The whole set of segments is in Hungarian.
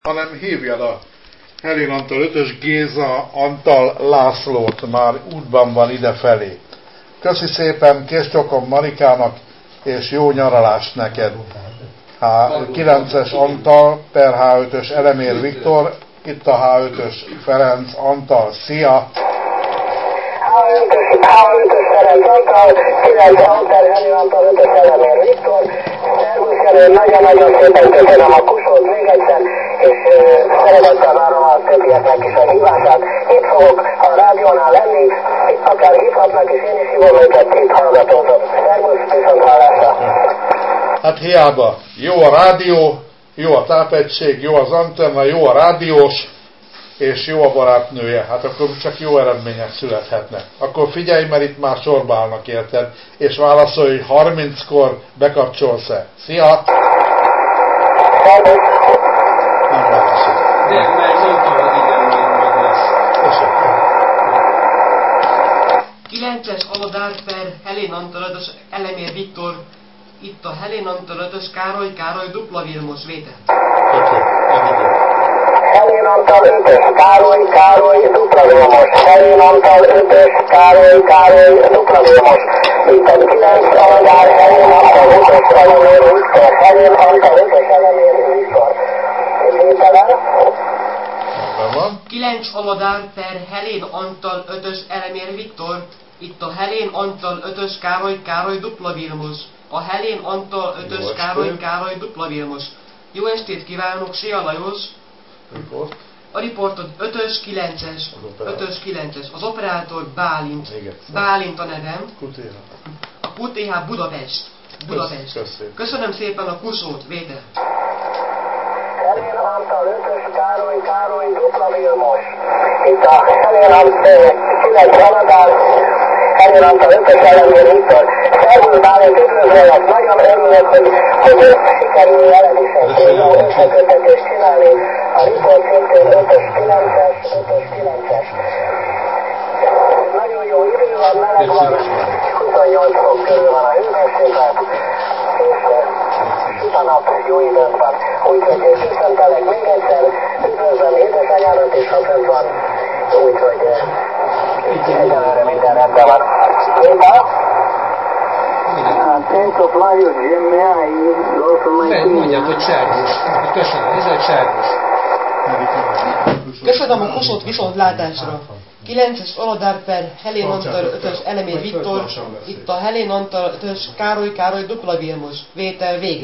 hanem hívjad a Helén Antal 5-ös Géza Antal Lászlót, már útban van idefelé. Köszi szépen Készcsokom Marikának, és jó nyaralást neked. H9-es Antal per H5-ös Elemér Viktor, itt a H5-ös Ferenc Antal, szia! H5-ös Ferenc Antal, 9 Antal, Helén Antal 5-ös Elemér Viktor. Szervusz Helén, nagyon-nagyon szépen köszönöm a kusót még egyszer, és szeretettel várom a többieknek is a hívását. Itt fogok a rádiónál lenni, akár hívhatnak, és én is hívom őket, itt hallgatózom. Szervusz, viszont hallásra! Hát hiába, jó a rádió, jó a tápegység, jó az antenna, jó a rádiós, és jó a barátnője, hát akkor csak jó eredmények születhetnek. Akkor figyelj, mert itt már sorba állnak, érted? És válaszolj, hogy 30-kor bekapcsolsz-e. Szia! Nem válaszol. De már mondtam, hogy igen, még lesz. Köszönöm. 9-es Aladár per Helén Antal 5-ös Elemér Viktor. Itt a Helén Antal 5-ös Károly dupla Vilmos Vétel. Helén Antal 5-ös Károly dupla Vilmos. Helén Antal 5-ös Károly dupla Vilmos. Itt a 9 Aladár Helén Antal 5-ös Elemér Viktor. Helén Antal 5-ös Elemér Viktor. Vételen. 9 Aladár per Helén Antal 5-ös Elemér Viktor. Itt a Helén Antal 5-ös Károly dupla Vilmos. A Helén Antal 5-ös Károly dupla Vilmos. Jó estét kívánok, Sia Lajos! Riport. A riportod 5-ös 9-es. 5-ös 9-es. Az operátor Bálint. Bálint a nevem. QTH. A QTH Budapest. Köszönöm szépen a kusót, Vétel. Helén Antal 5-ös Károly dupla Vilmos. Itt a Helén Antal 9 Aladár, Helén Antal 5-ös Elemér Viktor. Szervusz Bálint, üdvözöllek, nagyon örülök, hogy sikerül veled is egy összekötetést csinálni. A riport szintén 5-ös 9-es. Nagyon jó idő van, meleg van, 28 fok körül van a hőmérséklet, és süt a nap, jó időnk van. Úgyhogy köszöntelek még egyszer, üdvözlöm édesanyádat is, ha fönn van. Úgyhogy egyelőre minden rendben van. Éva? Thanks Lajos, Jimmy, Mondjam, hogy Sárgós. Köszönöm, ez egy Sárgós. Köszönöm a kusót viszontlátásra. 9-es Aladár per Helén Antal 5-ös Elemér Viktor. Itt a Helén Antal 5-ös Károly dupla Vilmos. Vétel vége.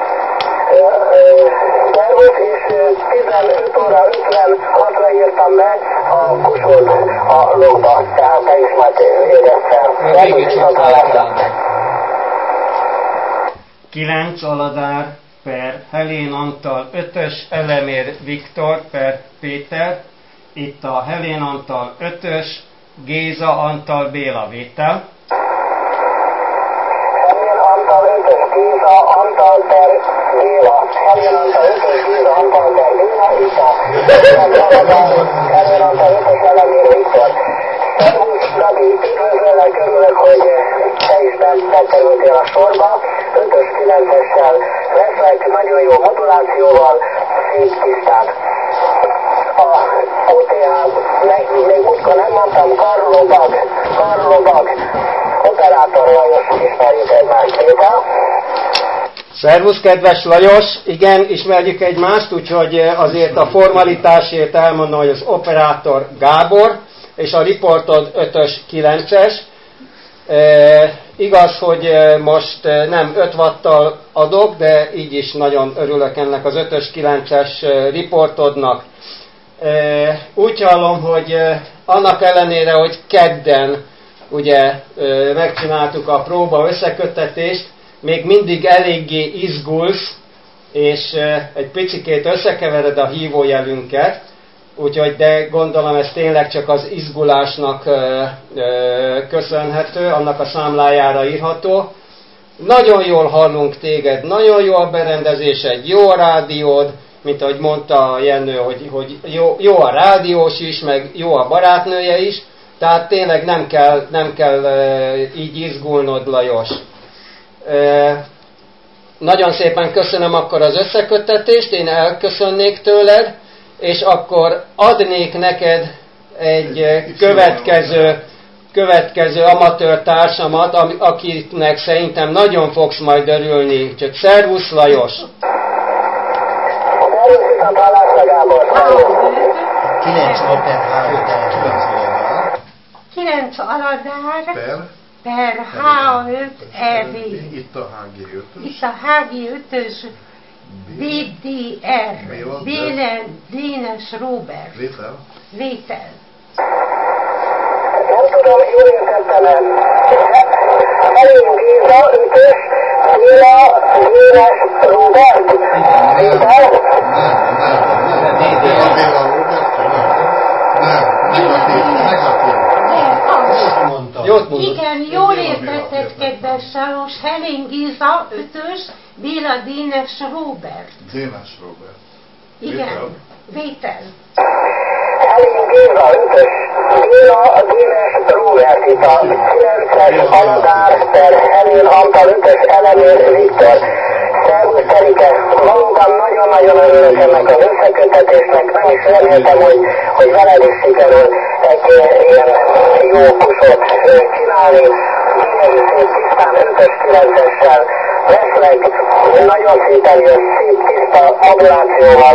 Szervusz, és 15 óra 56-ra írtam be a kusót a logba, tehát te is majd éreztem. Szervusz, viszontlátásra. 9 Aladár per Helén Antal 5-ös Elemér Viktor per Péter. Itt a Helén Antal 5-ös Géza Antal Béla Vétel. Helén Antal 5-ös Géza Antal per Béla. Helén Antal 5-ös Géza Antal per Béla. Itt a Helén Antal 5-ös Elemér Viktor. Szervusz, Gabi, üdvözöllek, örülök, hogy te is bekerültél a sorba. 5-ös 9-essel lesznek, nagyon jó modulációval, szép tisztán. A OTH, még múltkor nem mondtam, Karlobag, operátor Lajos, ismerjük egymást, Vétel. Szervusz, kedves Lajos! Igen, ismerjük egymást, úgyhogy azért a formalitásért elmondom, hogy az operátor Gábor, és a riportod 5-ös 9-es. Igaz, hogy most nem 5 watttal adok, de így is nagyon örülök ennek az 5-ös 9-es riportodnak. Úgy hallom, hogy annak ellenére, hogy kedden ugye megcsináltuk a próba összeköttetést, még mindig eléggé izgulsz, és egy picikét összekevered a hívójelünket, úgyhogy de gondolom ez tényleg csak az izgulásnak köszönhető, annak a számlájára írható. Nagyon jól hallunk téged, nagyon jó a berendezésed, jó a rádiód, mint ahogy mondta a Jenő, hogy jó a rádiós is, meg jó a barátnője is, tehát tényleg nem kell így izgulnod, Lajos. nagyon szépen köszönöm akkor az összeköttetést, én elköszönnék tőled, és akkor adnék neked egy következő amatőr társamat, akinek szerintem nagyon fogsz majd örülni. Úgyhogy szervusz Lajos! Szervusz, viszont hallásra, Gábor! 9 Aladár. 9 Aladár per H5 EV. Itt a HG5-ös. Itt a HG5-ös BDR. Bélen Dénes Róbert. Vétel. Nem tudom, jól értettem-e. Helén Géza, 5-ös, Béla Dénes Róbert. Vétel? Igen, jól értetted, kedves Salos. Helén Géza, 5-ös, Béla Dénes Róbert. Dénes Róbert. Igen, Vétel. Helén Géza, 5-ös, Béla Dénes Róbert. Itt a 9-es Aladár per Helén Antal 5-ös Elemér Viktor. Szervusz, Terike, valóban nagyon-nagyon örülök ennek az összeköttetésnek, nem is reméltem, hogy veled is sikerül egy ilyen jó kusot csinálni. Gyönyörű szép tisztán 5-ös 9-essel, lesznek nagyon szépen jön szép tiszta modulációval.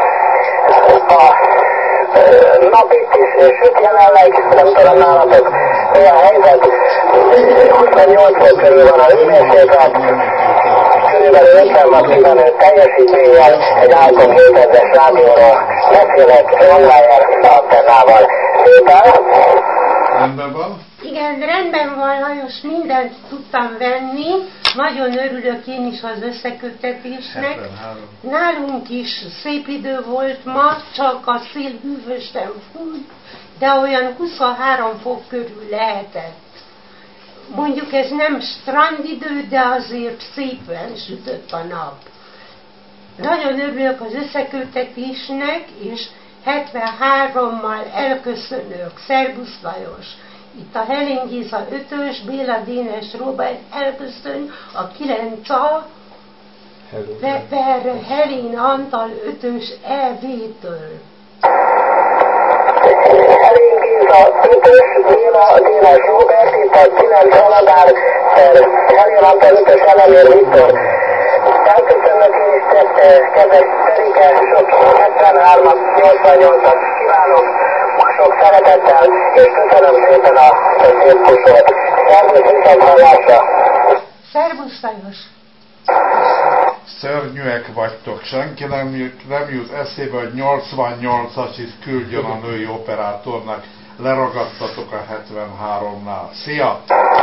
A nap itt is süt jelenleg, nem tudom nálatok mi a helyzet, 28 fok körül van a hőmérséklet, körülbelül 50 nap 15 teljesítménnyel, egy Alcom 7000-es rádióról beszélek online antennával. Szépen! Rendben van? Igen, rendben van, Lajos, mindent tudtam venni. Nagyon örülök én is az összeköttetésnek. 73. Nálunk is szép idő volt ma, csak a szél hűvösen fújt, de olyan 23 fok körül lehetett. Mondjuk ez nem strandidő, de azért szépen sütött a nap. Nagyon örülök az összeköttetésnek, és 73-mal elköszönök. Szervusz Lajos! Itt a Helén Géza 5-ös, Béla Dénes Róbert elköszön, a 9A per Helén Antal 5-ös EV-től. Helén Géza 5-ös, Béla Dénes Róbert, itt a 9 Aladár per Helén Antal 5-ös Elemér Viktor. Elköszönök én is, kedves Terike, sok 73-at, 88-at kívánok, sok szeretettel, és köszönöm szépen a szép kusot. Szervusz, viszont hallásra! Szervusz Lajos! Szörnyűek vagytok, senki nem jut eszébe, hogy 88-as is küldjön a női operátornak. Leragadtatok a 73-nál. Szia!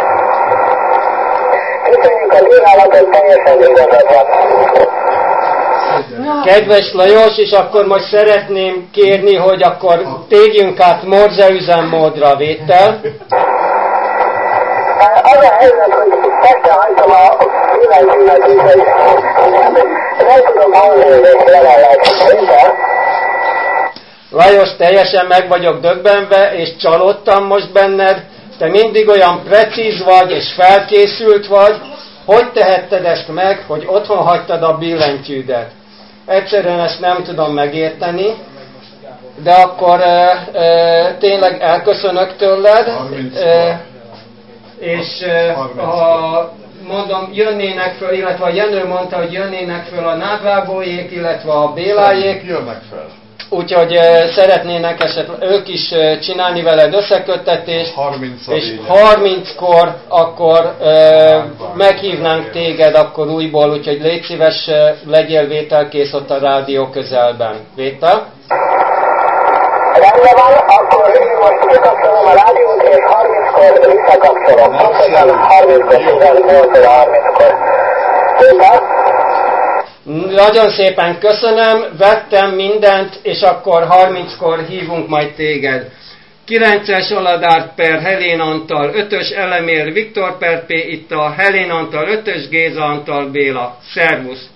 Köszönjük a bírálatot, teljesen igazad van. Kedves Lajos, és akkor most szeretném kérni, hogy akkor térjünk át Morse üzemmódra, Vétel. Az a helyzet, hogy összehagytam a billentyűmet, úgyhogy nem tudom hallani jelenleg. Lajos, teljesen meg vagyok döbbenve, és csalódtam most benned. Te mindig olyan precíz vagy, és felkészült vagy. Hogy tehetted ezt meg, hogy otthon hagytad a billentyűdet? Egyszerűen ezt nem tudom megérteni, de akkor tényleg elköszönök tőled, és ha mondom, jönnének föl, illetve a Jenő mondta, hogy jönnének föl a nádvágóék, illetve a Bélájék. Jönnek fel. Úgyhogy szeretnének esetleg ők is csinálni veled összeköttetést, és 30-kor akkor meghívnánk téged akkor újból, úgyhogy légy szíves, legyél vételkész ott a rádió közelben. Vétel? Rendben van, akkor én most kikapcsolom a rádiót, és 30-kor visszakapcsolom. Pontosan 30-kor, 18-30-kor. Vétel? Nagyon szépen köszönöm, vettem mindent, és akkor 30-kor hívunk majd téged. 9-es Aladár per Helén Antal, 5-ös Elemér Viktor per P, itt a Helén Antal 5-ös Géza Antal Béla. Szervusz!